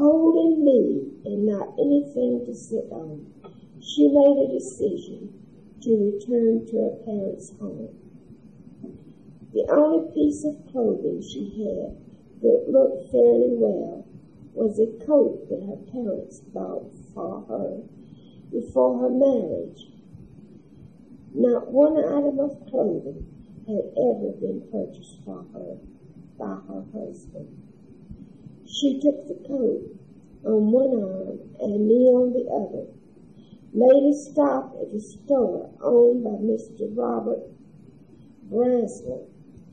holding me and not anything to sit on, she made a decision to return to her parents' home. The only piece of clothing she had that looked fairly well was a coat that her parents bought for her before her marriage. Not one item of clothing had ever been purchased for her by her husband. She took the coat on one arm and me on the other, made a stop at the store owned by Mr. Robert Braswell.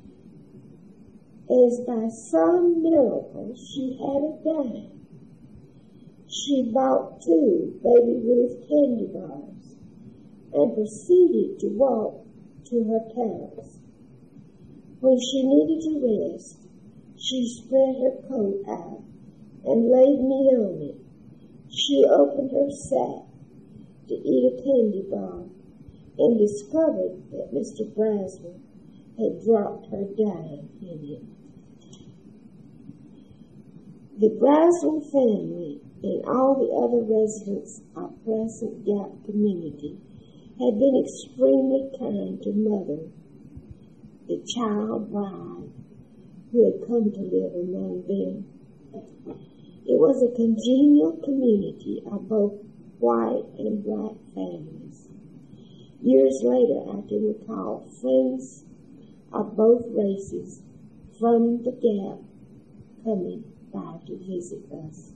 As by some miracle, she had a dime. She bought 2 Baby Ruth candy bars and proceeded to walk to her parents. When she needed to rest, she spread her coat out and laid me on it. She opened her sack to eat a candy bar and discovered that Mr. Braswell had dropped her dime in it. The Braswell family and all the other residents of Pleasant Gap community had been extremely kind to Mother, the child bride who had come to live among them. It was a congenial community of both white and black families. Years later, I can recall friends of both races from the Gap coming by to visit us.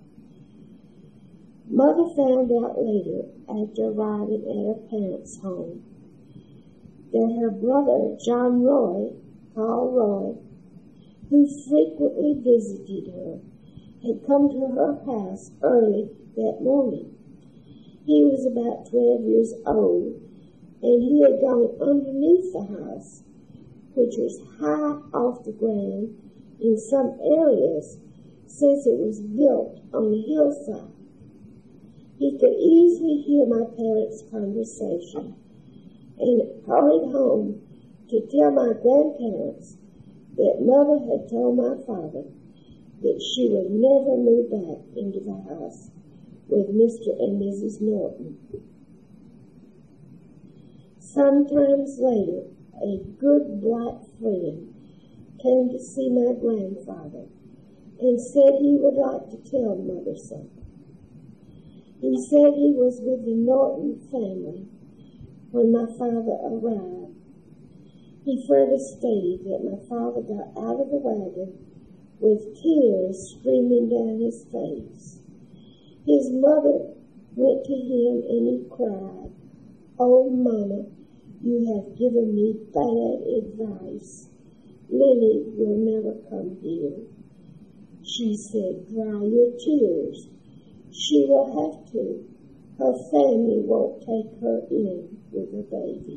Mother found out later, after arriving at her parents' home, that her brother, John Roy, called Roy, who frequently visited her, had come to her house early that morning. He was about 12 years old, and he had gone underneath the house, which was high off the ground in some areas, since it was built on a hillside. He could easily hear my parents' conversation and hurried home to tell my grandparents that Mother had told my father that she would never move back into the house with Mr. and Mrs. Norton. Sometimes later, a good black friend came to see my grandfather and said he would like to tell Mother something. He said he was with the Norton family when my father arrived. He further stated that my father got out of the wagon with tears streaming down his face. His mother went to him and he cried, "Oh, Mama, you have given me bad advice. Lily will never come here." She said, "Dry your tears. She will have to. Her family won't take her in with a baby."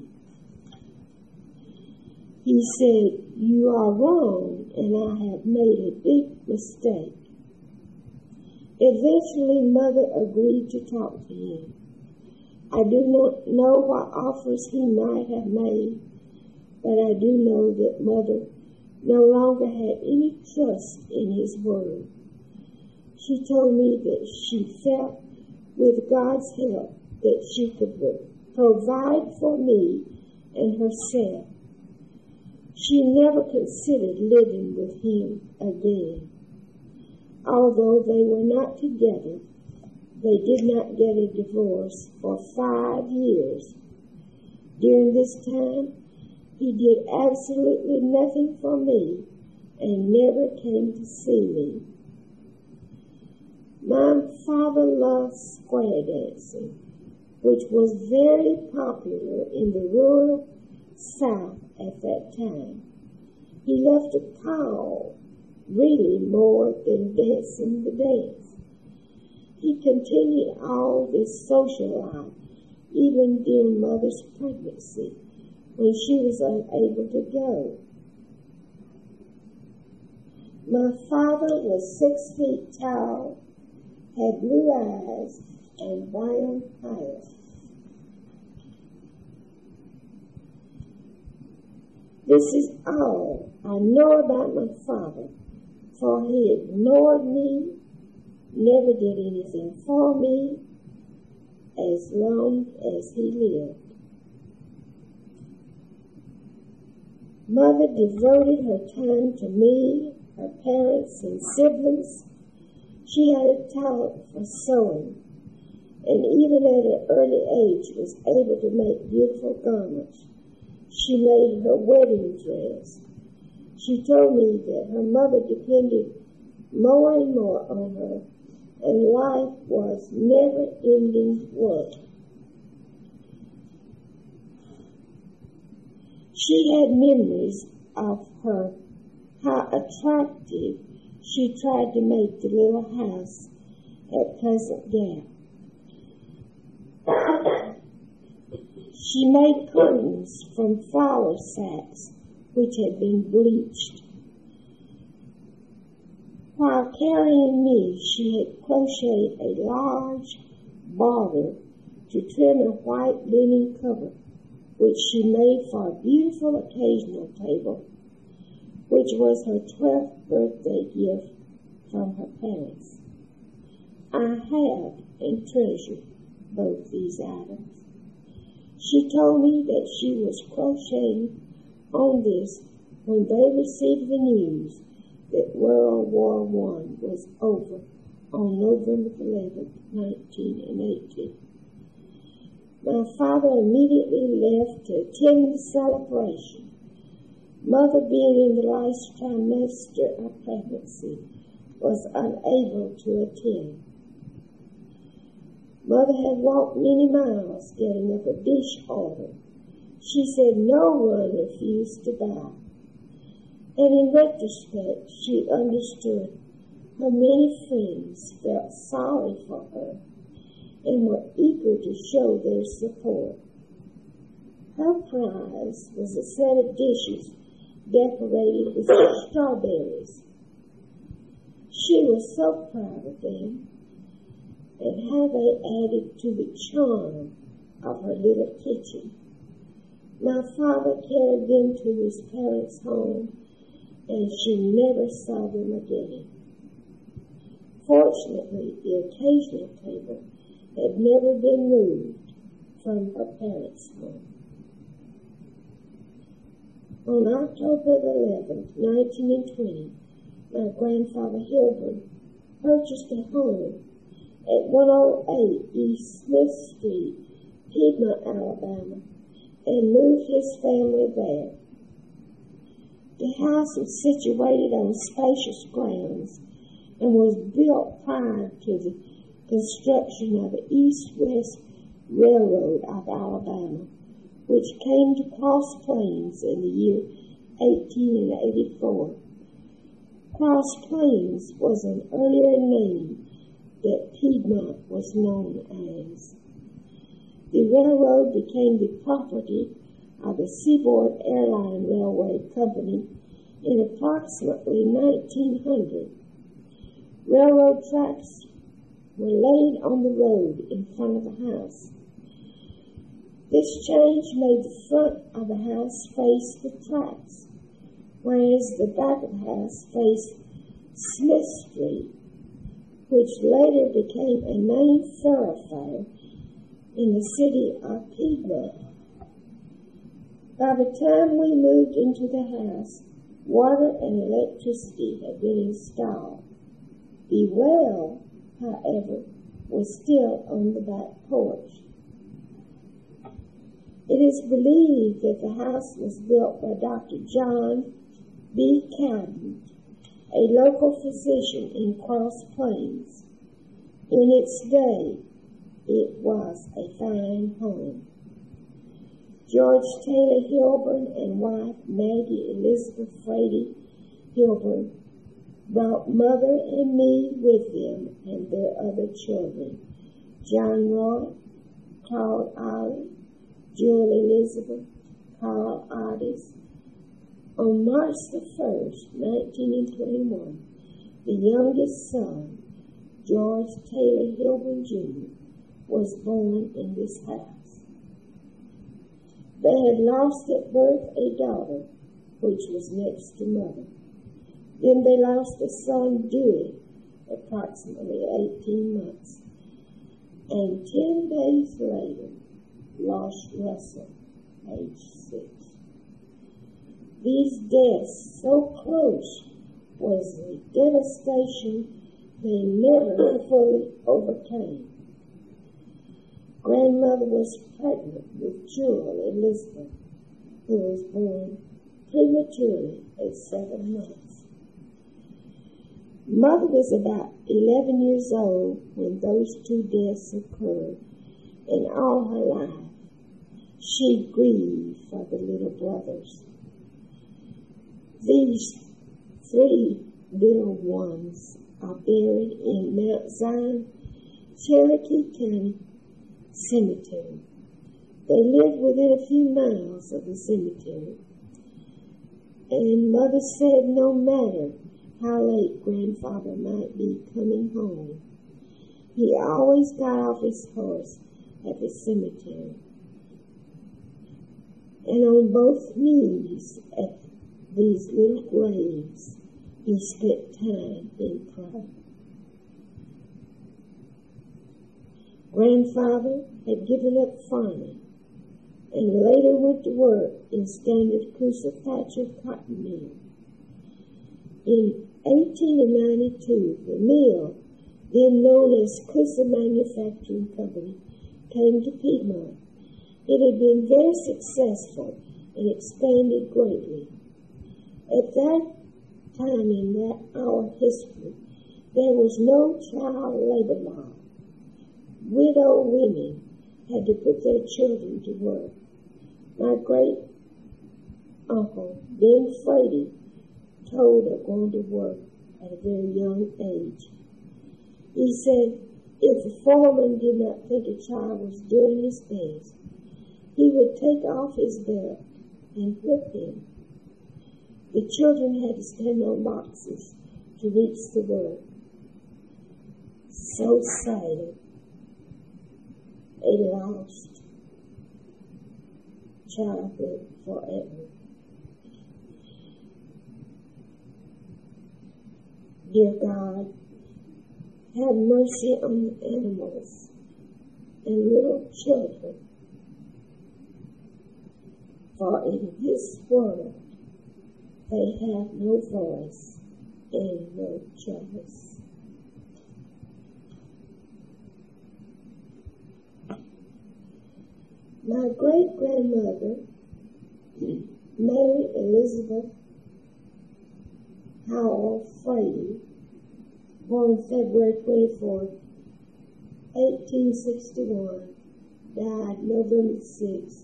He said, "You are wrong, and I have made a big mistake." Eventually, Mother agreed to talk to him. I do not know what offers he might have made, but I do know that Mother no longer had any trust in his word. She told me that she felt, with God's help, that she could provide for me and herself. She never considered living with him again. Although they were not together, they did not get a divorce for 5 years. During this time, he did absolutely nothing for me and never came to see me. My father loved square dancing, which was very popular in the rural South at that time. He loved to call, really more than dancing the dance. He continued all this social life, even during Mother's pregnancy, when she was unable to go. My father was 6 feet tall, had blue eyes and brown hair. This is all I know about my father, for he ignored me, never did anything for me as long as he lived. Mother devoted her time to me, her parents, and siblings. She had a talent for sewing, and even at an early age was able to make beautiful garments. She made her wedding dress. She told me that her mother depended more and more on her, and life was never-ending work. She had memories of her, how attractive she tried to make the little house at Pleasant Gap. She made curtains from flour sacks which had been bleached. While carrying me, she had crocheted a large border to trim a white linen cover, which she made for a beautiful occasional table, which was her 12th birthday gift from her parents. I have and treasure both these items. She told me that she was crocheting on this when they received the news that World War I was over on November 11, 1918. My father immediately left to attend the celebration. Mother, being in the last trimester of pregnancy, was unable to attend. Mother had walked many miles getting up a dish order. She said no one refused to buy. And in retrospect, she understood how many friends felt sorry for her and were eager to show their support. Her prize was a set of dishes decorated with strawberries. She was so proud of them and how they added to the charm of her little kitchen. My father carried them to his parents' home, and she never saw them again. Fortunately, the occasional table had never been moved from her parents' home. On October 11, 1920, my grandfather Hilburn purchased a home at 108 East Smith Street, Piedmont, Alabama, and moved his family there. The house was situated on spacious grounds and was built prior to the construction of the East-West Railroad of Alabama, which came to Cross Plains in the year 1884. Cross Plains was an earlier name that Piedmont was known as. The railroad became the property of the Seaboard Airline Railway Company in approximately 1900. Railroad tracks were laid on the road in front of the house. This change made the front of the house face the tracks, whereas the back of the house faced Smith Street, which later became a main thoroughfare in the city of Piedmont. By the time we moved into the house, water and electricity had been installed. The well, however, was still on the back porch. It is believed that the house was built by Dr. John B. Cowden, a local physician in Cross Plains. In its day, it was a fine home. George Taylor Hilburn and wife Maggie Elizabeth Frady Hilburn brought Mother and me with them and their other children, John Roy, Claude Ollie, Jewel Elizabeth, Carl Otis. On March the 1st, 1921, the youngest son, George Taylor Hilburn Jr., was born in this house. They had lost at birth a daughter, which was next to Mother. Then they lost a son, Dewey, approximately 18 months, and 10 days later lost Russell, age 6. These deaths so close was the devastation they never fully overcame. Grandmother was pregnant with Jewel Elizabeth, who was born prematurely at 7 months. Mother was about 11 years old when those 2 deaths occurred, and all her life she grieved for the little brothers. These 3 little ones are buried in Mount Zion, Cherokee County Cemetery. They lived within a few miles of the cemetery, and Mother said no matter how late Grandfather might be coming home, he always got off his horse at the cemetery, and on both knees at these little graves he spent time in prayer. Grandfather had given up farming and later went to work in Standard Coosa-Thatcher cotton mill. In 1892, the mill, then known as Coosa Manufacturing Company, came to Piedmont. It had been very successful and expanded greatly. At that time in our history, there was no child labor law. Widow women had to put their children to work. My great uncle, Ben Frady, told of going to work at a very young age. He said if the foreman did not think a child was doing his best, he would take off his belt and whip him. The children had to stand on boxes to reach the work. So sad. A lost childhood forever. Dear God, have mercy on the animals and little children, for in this world they have no voice and no choice. My great-grandmother, Mary Elizabeth Howell Frady, born February 24, 1861, died November 6,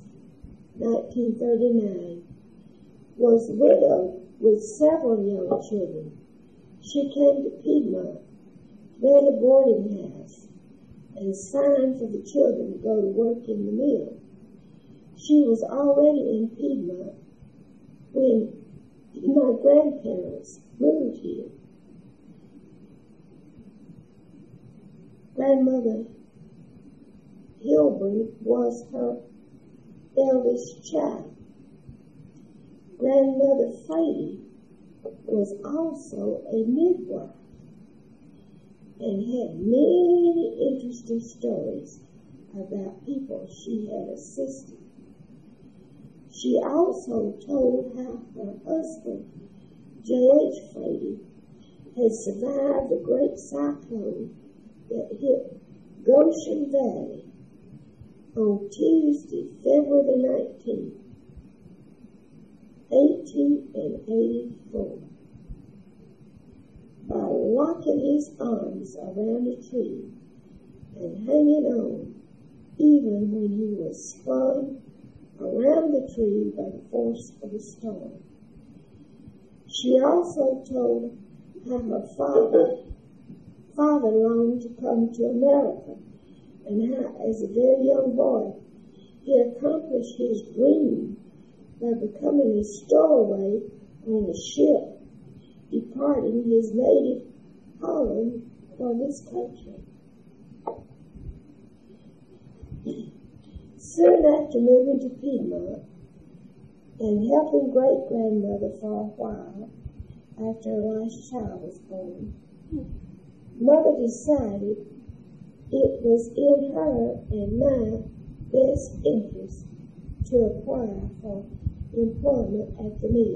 1939, was widowed with several young children. She came to Piedmont, ran a boarding house, and signed for the children to go to work in the mill. She was already in Piedmont when my grandparents moved here. Grandmother Hilburn was her eldest child. Grandmother Frady was also a midwife and had many interesting stories about people she had assisted. She also told how her husband, J.H. Frady, had survived the great cyclone that hit Goshen Valley on Tuesday, February the 19th, 1884, by locking his arms around a tree and hanging on even when he was spun around the tree by the force of the storm. She also told how her father longed to come to America, and how, as a very young boy, he accomplished his dream by becoming a stowaway on a ship departing his native Holland for this country. Soon after moving to Piedmont and helping great-grandmother for a while after her last child was born, Mother decided it was in her and my best interest to apply for employment at the mill.